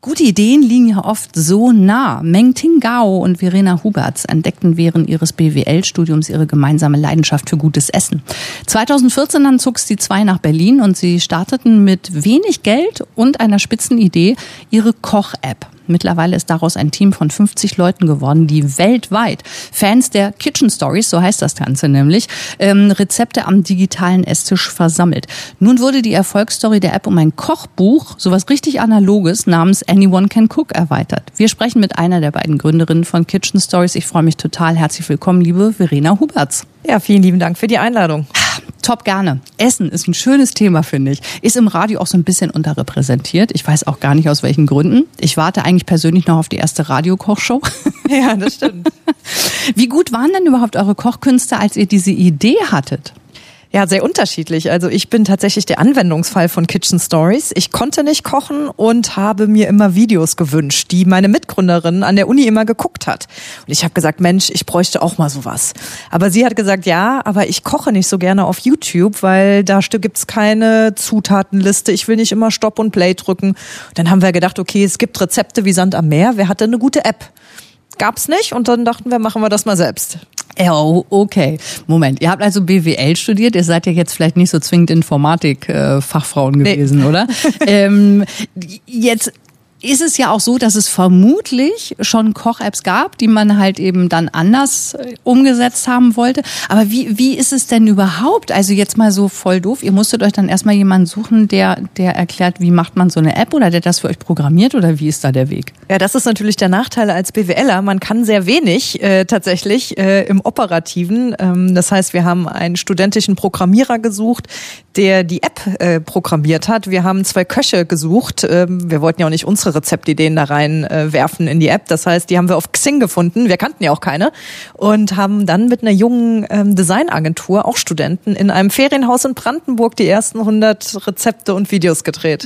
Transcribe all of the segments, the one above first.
Gute Ideen liegen ja oft so nah. Meng-Ting Gao und Verena Huberts entdeckten während ihres BWL-Studiums ihre gemeinsame Leidenschaft für gutes Essen. 2014 dann zog es die zwei nach Berlin und sie starteten mit wenig Geld und einer Spitzenidee ihre Koch-App. Mittlerweile ist daraus ein Team von 50 Leuten geworden, die weltweit Fans der Kitchen Stories, so heißt das Ganze nämlich, Rezepte am digitalen Esstisch versammelt. Nun wurde die Erfolgsstory der App um ein Kochbuch, sowas richtig Analoges, namens Anyone Can Cook erweitert. Wir sprechen mit einer der beiden Gründerinnen von Kitchen Stories. Ich freue mich total. Herzlich willkommen, liebe Verena Huberts. Ja, vielen lieben Dank für die Einladung. Top, gerne. Essen ist ein schönes Thema, finde ich. Ist im Radio auch so ein bisschen unterrepräsentiert. Ich weiß auch gar nicht, aus welchen Gründen. Ich warte eigentlich persönlich noch auf die erste Radiokochshow. Ja, das stimmt. Wie gut waren denn überhaupt eure Kochkünste, als ihr diese Idee hattet? Ja, sehr unterschiedlich. Also ich bin tatsächlich der Anwendungsfall von Kitchen Stories. Ich konnte nicht kochen und habe mir immer Videos gewünscht, die meine Mitgründerin an der Uni immer geguckt hat. Und ich habe gesagt, Mensch, ich bräuchte auch mal sowas. Aber sie hat gesagt, ja, aber ich koche nicht so gerne auf YouTube, weil da gibt's keine Zutatenliste. Ich will nicht immer Stopp und Play drücken. Dann haben wir gedacht, okay, es gibt Rezepte wie Sand am Meer. Wer hat denn eine gute App? Gab's nicht und dann dachten wir, machen wir das mal selbst. Oh, okay. Moment, ihr habt also BWL studiert, ihr seid ja jetzt vielleicht nicht so zwingend Informatik-Fachfrauen gewesen, oder? Jetzt ist es ja auch so, dass es vermutlich schon Koch-Apps gab, die man halt eben dann anders umgesetzt haben wollte. Aber wie ist es denn überhaupt? Also jetzt mal so voll doof, ihr musstet euch dann erstmal jemanden suchen, der erklärt, wie macht man so eine App oder der das für euch programmiert oder wie ist da der Weg? Ja, das ist natürlich der Nachteil als BWLer. Man kann sehr wenig tatsächlich im Operativen. Das heißt, wir haben einen studentischen Programmierer gesucht, der die App programmiert hat. Wir haben 2 Köche gesucht. Wir wollten ja auch nicht unsere Rezeptideen da reinwerfen in die App. Das heißt, die haben wir auf Xing gefunden. Wir kannten ja auch keine. Und haben dann mit einer jungen Designagentur, auch Studenten, in einem Ferienhaus in Brandenburg die ersten 100 Rezepte und Videos gedreht.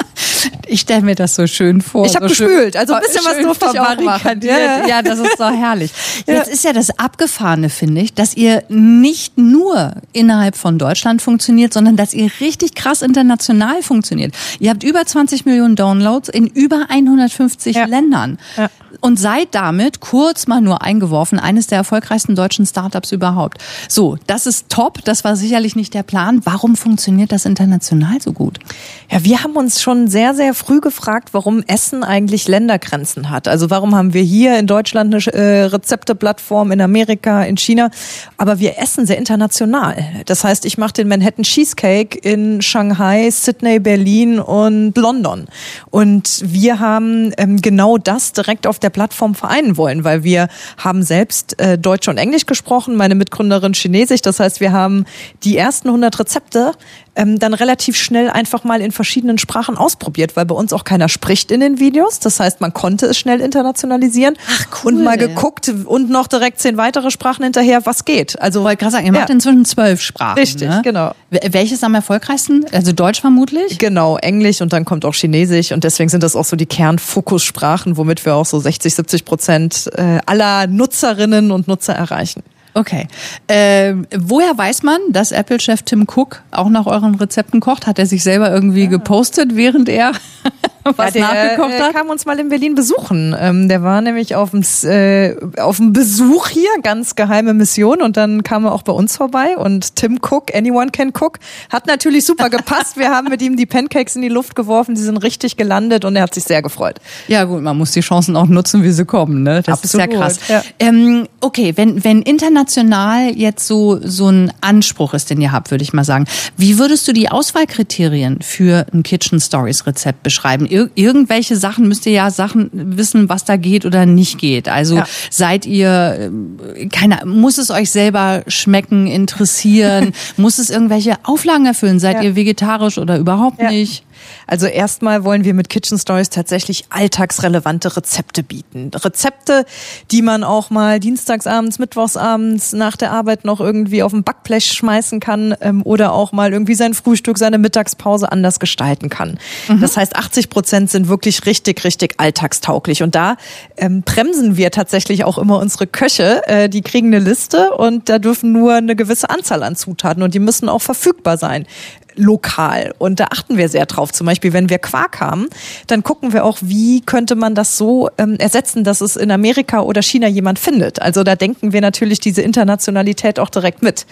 Ich stelle mir das so schön vor. Ich habe so gespült, also ein bisschen was durfte ich auch machen. Ja, das ist so herrlich. Jetzt ist ja das Abgefahrene, finde ich, dass ihr nicht nur innerhalb von Deutschland funktioniert, sondern dass ihr richtig krass international funktioniert. Ihr habt über 20 Millionen Downloads in über 150 Ländern. Ja. Und seid damit, kurz mal nur eingeworfen, eines der erfolgreichsten deutschen Startups überhaupt. So, das ist top, das war sicherlich nicht der Plan. Warum funktioniert das international so gut? Ja, wir haben uns schon sehr, sehr früh gefragt, warum Essen eigentlich Ländergrenzen hat. Also warum haben wir hier in Deutschland eine Rezepteplattform, in Amerika, in China, aber wir essen sehr international. Das heißt, ich mache den Manhattan Cheesecake in Shanghai, Sydney, Berlin und London. Und wir haben genau das direkt auf der Plattform vereinen wollen, weil wir haben selbst Deutsch und Englisch gesprochen, meine Mitgründerin Chinesisch. Das heißt, wir haben die ersten 100 Rezepte dann relativ schnell einfach mal in verschiedenen Sprachen ausprobiert, weil bei uns auch keiner spricht in den Videos. Das heißt, man konnte es schnell internationalisieren. Ach, cool. Und mal geguckt und noch direkt 10 weitere Sprachen hinterher, was geht. Also, ich wollte gerade sagen, ihr macht inzwischen 12 Sprachen. Richtig, ne? Genau. Welches am erfolgreichsten? Also Deutsch vermutlich? Genau, Englisch und dann kommt auch Chinesisch und deswegen sind das auch so die Kernfokussprachen, womit wir auch so 60-70% aller Nutzerinnen und Nutzer erreichen. Okay. Woher weiß man, dass Apple-Chef Tim Cook auch nach euren Rezepten kocht? Hat er sich selber irgendwie gepostet, während er was nachgekocht hat? Der kam uns mal in Berlin besuchen. Der war nämlich auf dem Besuch hier, ganz geheime Mission, und dann kam er auch bei uns vorbei und Tim Cook, Anyone Can Cook, hat natürlich super gepasst. Wir haben mit ihm die Pancakes in die Luft geworfen, die sind richtig gelandet und er hat sich sehr gefreut. Ja gut, man muss die Chancen auch nutzen, wie sie kommen, ne? Das Absolut, ist ja krass. Ja. Okay, wenn international jetzt so ein Anspruch ist, den ihr habt, würde ich mal sagen, wie würdest du die Auswahlkriterien für ein Kitchen Stories Rezept beschreiben? Irgendwelche Sachen müsst ihr ja wissen, was da geht oder nicht geht. Also seid ihr, muss es euch selber schmecken, interessieren? Muss es irgendwelche Auflagen erfüllen? Seid ihr vegetarisch oder überhaupt nicht? Also erstmal wollen wir mit Kitchen Stories tatsächlich alltagsrelevante Rezepte bieten. Rezepte, die man auch mal dienstagsabends, mittwochsabends nach der Arbeit noch irgendwie auf dem Backblech schmeißen kann oder auch mal irgendwie sein Frühstück, seine Mittagspause anders gestalten kann. Das heißt, 80% sind wirklich richtig, richtig alltagstauglich. Und da bremsen wir tatsächlich auch immer unsere Köche. Die kriegen eine Liste und da dürfen nur eine gewisse Anzahl an Zutaten und die müssen auch verfügbar sein. lokal. Und da achten wir sehr drauf. Zum Beispiel, wenn wir Quark haben, dann gucken wir auch, wie könnte man das so ersetzen, dass es in Amerika oder China jemand findet. Also da denken wir natürlich diese Internationalität auch direkt mit.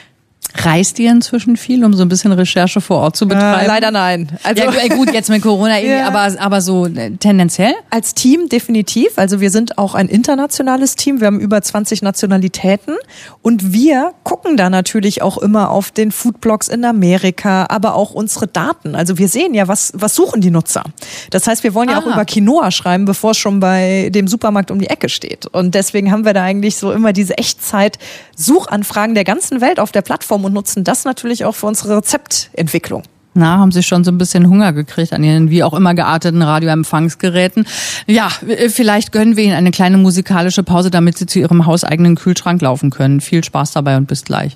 Reist ihr inzwischen viel, um so ein bisschen Recherche vor Ort zu betreiben? Leider nein. Also ja, gut, jetzt mit Corona irgendwie, aber so tendenziell? Als Team definitiv. Also wir sind auch ein internationales Team. Wir haben über 20 Nationalitäten und wir gucken da natürlich auch immer auf den Foodblogs in Amerika, aber auch unsere Daten. Also wir sehen ja, was suchen die Nutzer. Das heißt, wir wollen ja auch über Quinoa schreiben, bevor es schon bei dem Supermarkt um die Ecke steht. Und deswegen haben wir da eigentlich so immer diese Echtzeit-Suchanfragen der ganzen Welt auf der Plattform und nutzen das natürlich auch für unsere Rezeptentwicklung. Na, haben Sie schon so ein bisschen Hunger gekriegt an Ihren wie auch immer gearteten Radioempfangsgeräten? Ja, vielleicht gönnen wir Ihnen eine kleine musikalische Pause, damit Sie zu Ihrem hauseigenen Kühlschrank laufen können. Viel Spaß dabei und bis gleich.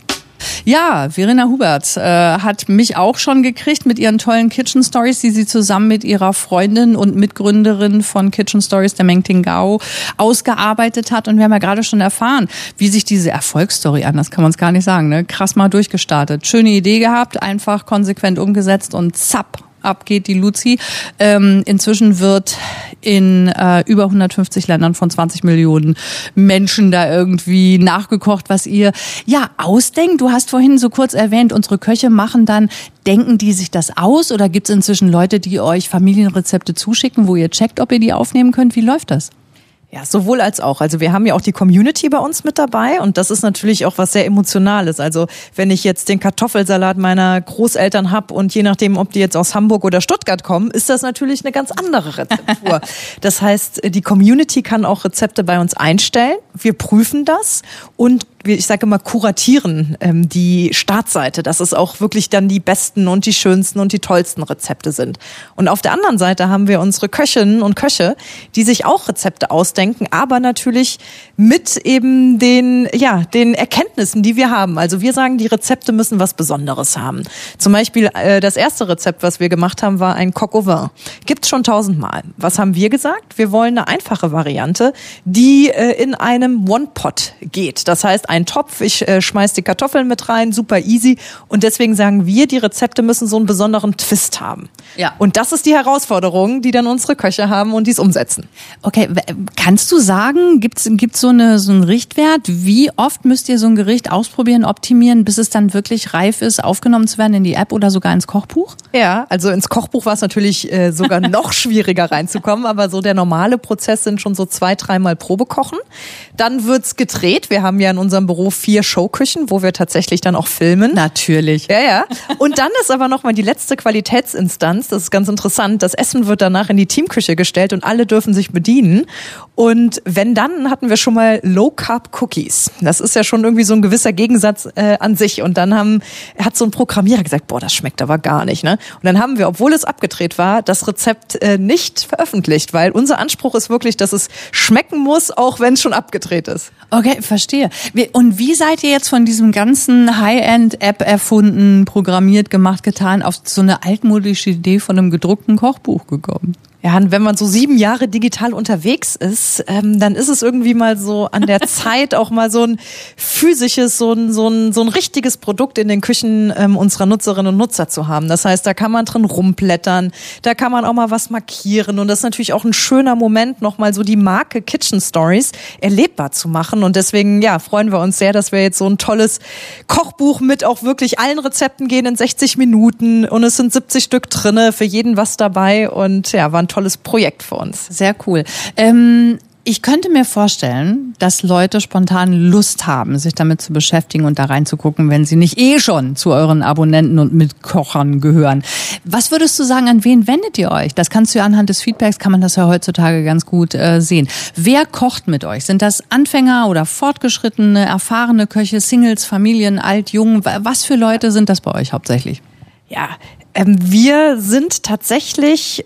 Ja, Verena Huberts hat mich auch schon gekriegt mit ihren tollen Kitchen Stories, die sie zusammen mit ihrer Freundin und Mitgründerin von Kitchen Stories, der Mengting Gao, ausgearbeitet hat. Und wir haben ja gerade schon erfahren, wie sich diese Erfolgsstory, anders kann man es gar nicht sagen, ne, krass mal durchgestartet. Schöne Idee gehabt, einfach konsequent umgesetzt und zapp, ab geht die Luzi. Inzwischen wird in über 150 Ländern von 20 Millionen Menschen da irgendwie nachgekocht, was ihr ausdenkt. Du hast vorhin so kurz erwähnt, unsere Köche machen dann, denken die sich das aus oder gibt es inzwischen Leute, die euch Familienrezepte zuschicken, wo ihr checkt, ob ihr die aufnehmen könnt? Wie läuft das? Ja, sowohl als auch. Also wir haben ja auch die Community bei uns mit dabei und das ist natürlich auch was sehr Emotionales. Also wenn ich jetzt den Kartoffelsalat meiner Großeltern habe und je nachdem, ob die jetzt aus Hamburg oder Stuttgart kommen, ist das natürlich eine ganz andere Rezeptur. Das heißt, die Community kann auch Rezepte bei uns einstellen. Wir prüfen das und ich sage immer, kuratieren die Startseite, dass es auch wirklich dann die besten und die schönsten und die tollsten Rezepte sind. Und auf der anderen Seite haben wir unsere Köchinnen und Köche, die sich auch Rezepte ausdenken, aber natürlich mit eben den Erkenntnissen, die wir haben. Also wir sagen, die Rezepte müssen was Besonderes haben. Zum Beispiel das erste Rezept, was wir gemacht haben, war ein Coq au vin. Gibt's schon 1000-mal. Was haben wir gesagt? Wir wollen eine einfache Variante, die in einem One-Pot geht. Das heißt, ein Topf, ich schmeiß die Kartoffeln mit rein, super easy. Und deswegen sagen wir, die Rezepte müssen so einen besonderen Twist haben. Ja. Und das ist die Herausforderung, die dann unsere Köche haben und die es umsetzen. Okay, kannst du sagen, gibt's so einen Richtwert? Wie oft müsst ihr so ein Gericht ausprobieren, optimieren, bis es dann wirklich reif ist, aufgenommen zu werden in die App oder sogar ins Kochbuch? Ja, also ins Kochbuch war es natürlich sogar noch schwieriger reinzukommen, aber so der normale Prozess sind schon so 2-3 Mal Probekochen. Dann wird's gedreht. Wir haben ja in unserem Büro 4 Showküchen, wo wir tatsächlich dann auch filmen. Natürlich. Ja. Und dann ist aber nochmal die letzte Qualitätsinstanz. Das ist ganz interessant. Das Essen wird danach in die Teamküche gestellt und alle dürfen sich bedienen. Und wenn dann, hatten wir schon mal Low-Carb-Cookies. Das ist ja schon irgendwie so ein gewisser Gegensatz an sich. Und dann hat so ein Programmierer gesagt, boah, das schmeckt aber gar nicht. Ne? Und dann haben wir, obwohl es abgedreht war, das Rezept nicht veröffentlicht, weil unser Anspruch ist wirklich, dass es schmecken muss, auch wenn es schon abgedreht ist. Okay, verstehe. Und wie seid ihr jetzt von diesem ganzen High-End-App erfunden, programmiert, gemacht, getan, auf so eine altmodische Idee von einem gedruckten Kochbuch gekommen? Ja, wenn man so 7 Jahre digital unterwegs ist, dann ist es irgendwie mal so an der Zeit, auch mal so ein physisches, so ein richtiges Produkt in den Küchen unserer Nutzerinnen und Nutzer zu haben. Das heißt, da kann man drin rumblättern, da kann man auch mal was markieren und das ist natürlich auch ein schöner Moment, nochmal so die Marke Kitchen Stories erlebbar zu machen und deswegen, freuen wir uns sehr, dass wir jetzt so ein tolles Kochbuch mit auch wirklich allen Rezepten gehen in 60 Minuten und es sind 70 Stück drinne, für jeden was dabei und war ein tolles Projekt für uns. Sehr cool. Ich könnte mir vorstellen, dass Leute spontan Lust haben, sich damit zu beschäftigen und da reinzugucken, wenn sie nicht schon zu euren Abonnenten und Mitkochern gehören. Was würdest du sagen, an wen wendet ihr euch? Das kannst du ja anhand des Feedbacks, kann man das ja heutzutage ganz gut sehen. Wer kocht mit euch? Sind das Anfänger oder fortgeschrittene, erfahrene Köche, Singles, Familien, alt, jung? Was für Leute sind das bei euch hauptsächlich? Ja, Wir sind tatsächlich,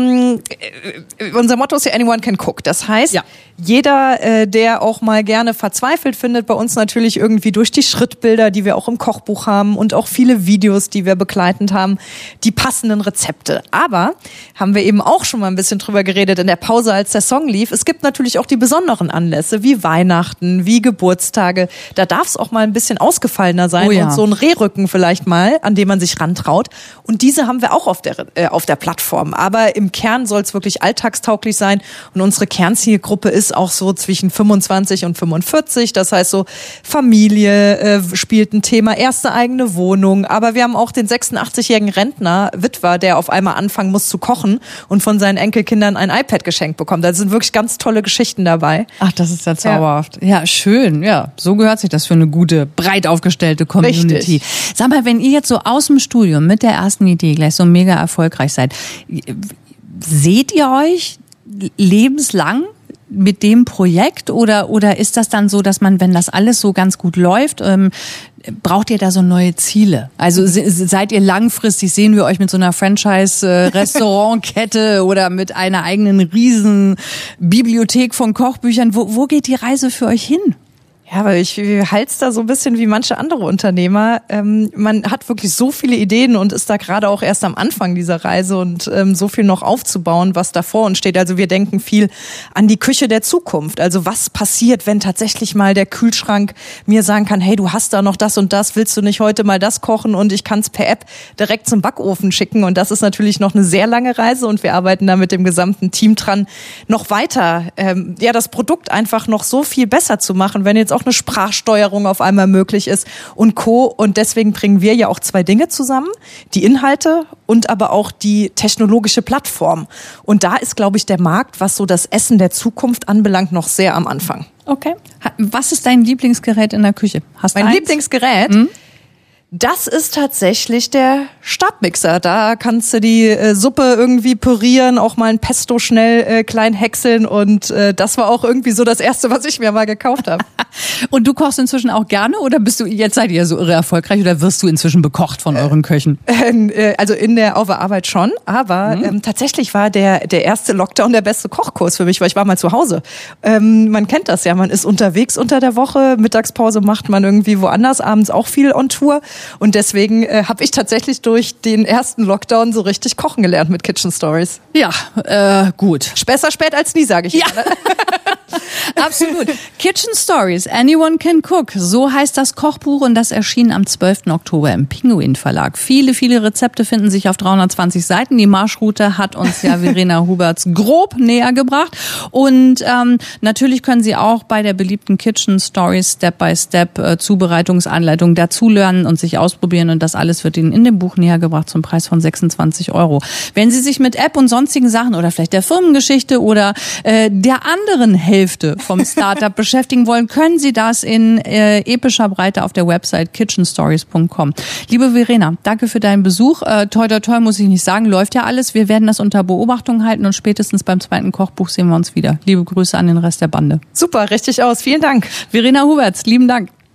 unser Motto ist ja Anyone can cook. Das heißt, jeder, der auch mal gerne verzweifelt, findet bei uns natürlich irgendwie durch die Schrittbilder, die wir auch im Kochbuch haben und auch viele Videos, die wir begleitend haben, die passenden Rezepte. Aber haben wir eben auch schon mal ein bisschen drüber geredet in der Pause, als der Song lief. Es gibt natürlich auch die besonderen Anlässe, wie Weihnachten, wie Geburtstage. Da darf es auch mal ein bisschen ausgefallener sein und so ein Rehrücken vielleicht mal, an dem man sich rantraut. Und diese haben wir auch auf der Plattform. Aber im Kern soll es wirklich alltagstauglich sein. Und unsere Kernzielgruppe ist auch so zwischen 25 und 45. Das heißt so Familie spielt ein Thema, erste eigene Wohnung. Aber wir haben auch den 86-jährigen Rentner, Witwer, der auf einmal anfangen muss zu kochen und von seinen Enkelkindern ein iPad geschenkt bekommt. Da sind wirklich ganz tolle Geschichten dabei. Ach, das ist ja zauberhaft. Ja, schön. Ja, so gehört sich das für eine gute, breit aufgestellte Community. Richtig. Sag mal, wenn ihr jetzt so aus dem Studium mit der ersten Idee gleich so mega erfolgreich seid, seht ihr euch lebenslang mit dem Projekt oder ist das dann so, dass man, wenn das alles so ganz gut läuft, braucht ihr da so neue Ziele? Also seid ihr langfristig, sehen wir euch mit so einer Franchise-Restaurantkette oder mit einer eigenen riesen Bibliothek von Kochbüchern? Wo geht die Reise für euch hin? Ja, weil ich halte es da so ein bisschen wie manche andere Unternehmer. Man hat wirklich so viele Ideen und ist da gerade auch erst am Anfang dieser Reise und so viel noch aufzubauen, was da vor uns steht. Also wir denken viel an die Küche der Zukunft. Also was passiert, wenn tatsächlich mal der Kühlschrank mir sagen kann, hey, du hast da noch das und das, willst du nicht heute mal das kochen? Und ich kann es per App direkt zum Backofen schicken. Und das ist natürlich noch eine sehr lange Reise und wir arbeiten da mit dem gesamten Team dran, noch weiter das Produkt einfach noch so viel besser zu machen, wenn jetzt auch eine Sprachsteuerung auf einmal möglich ist und Co. Und deswegen bringen wir ja auch zwei Dinge zusammen, die Inhalte und aber auch die technologische Plattform. Und da ist, glaube ich, der Markt, was so das Essen der Zukunft anbelangt, noch sehr am Anfang. Okay. Was ist dein Lieblingsgerät in der Küche? Mein Lieblingsgerät? Das ist tatsächlich der Stabmixer. Da kannst du die Suppe irgendwie pürieren, auch mal ein Pesto schnell klein häckseln und das war auch irgendwie so das Erste, was ich mir mal gekauft habe. Und du kochst inzwischen auch gerne oder jetzt seid ihr so irre erfolgreich oder wirst du inzwischen bekocht von euren Köchen? Also auf der Arbeit schon, aber tatsächlich war der erste Lockdown der beste Kochkurs für mich, weil ich war mal zu Hause. Man kennt das ja, man ist unterwegs unter der Woche, Mittagspause macht man irgendwie woanders, abends auch viel on Tour. Und deswegen habe ich tatsächlich durch den ersten Lockdown so richtig kochen gelernt mit Kitchen Stories. Ja, gut. Besser spät als nie, sage ich. Ja. Absolut. Kitchen Stories, Anyone can cook. So heißt das Kochbuch und das erschien am 12. Oktober im Pinguin Verlag. Viele, viele Rezepte finden sich auf 320 Seiten. Die Marschroute hat uns ja Verena Huberts grob näher gebracht. Und natürlich können Sie auch bei der beliebten Kitchen Stories Step-by-Step Zubereitungsanleitung dazulernen und sich ausprobieren. Und das alles wird Ihnen in dem Buch näher gebracht zum Preis von 26 €. Wenn Sie sich mit App und sonstigen Sachen oder vielleicht der Firmengeschichte oder der anderen Hälfte vom Startup beschäftigen wollen, können Sie das in epischer Breite auf der Website kitchenstories.com. Liebe Verena, danke für deinen Besuch. Toi, toi, toi, muss ich nicht sagen, läuft ja alles. Wir werden das unter Beobachtung halten und spätestens beim zweiten Kochbuch sehen wir uns wieder. Liebe Grüße an den Rest der Bande. Super, richtig aus. Vielen Dank. Verena Huberts, lieben Dank.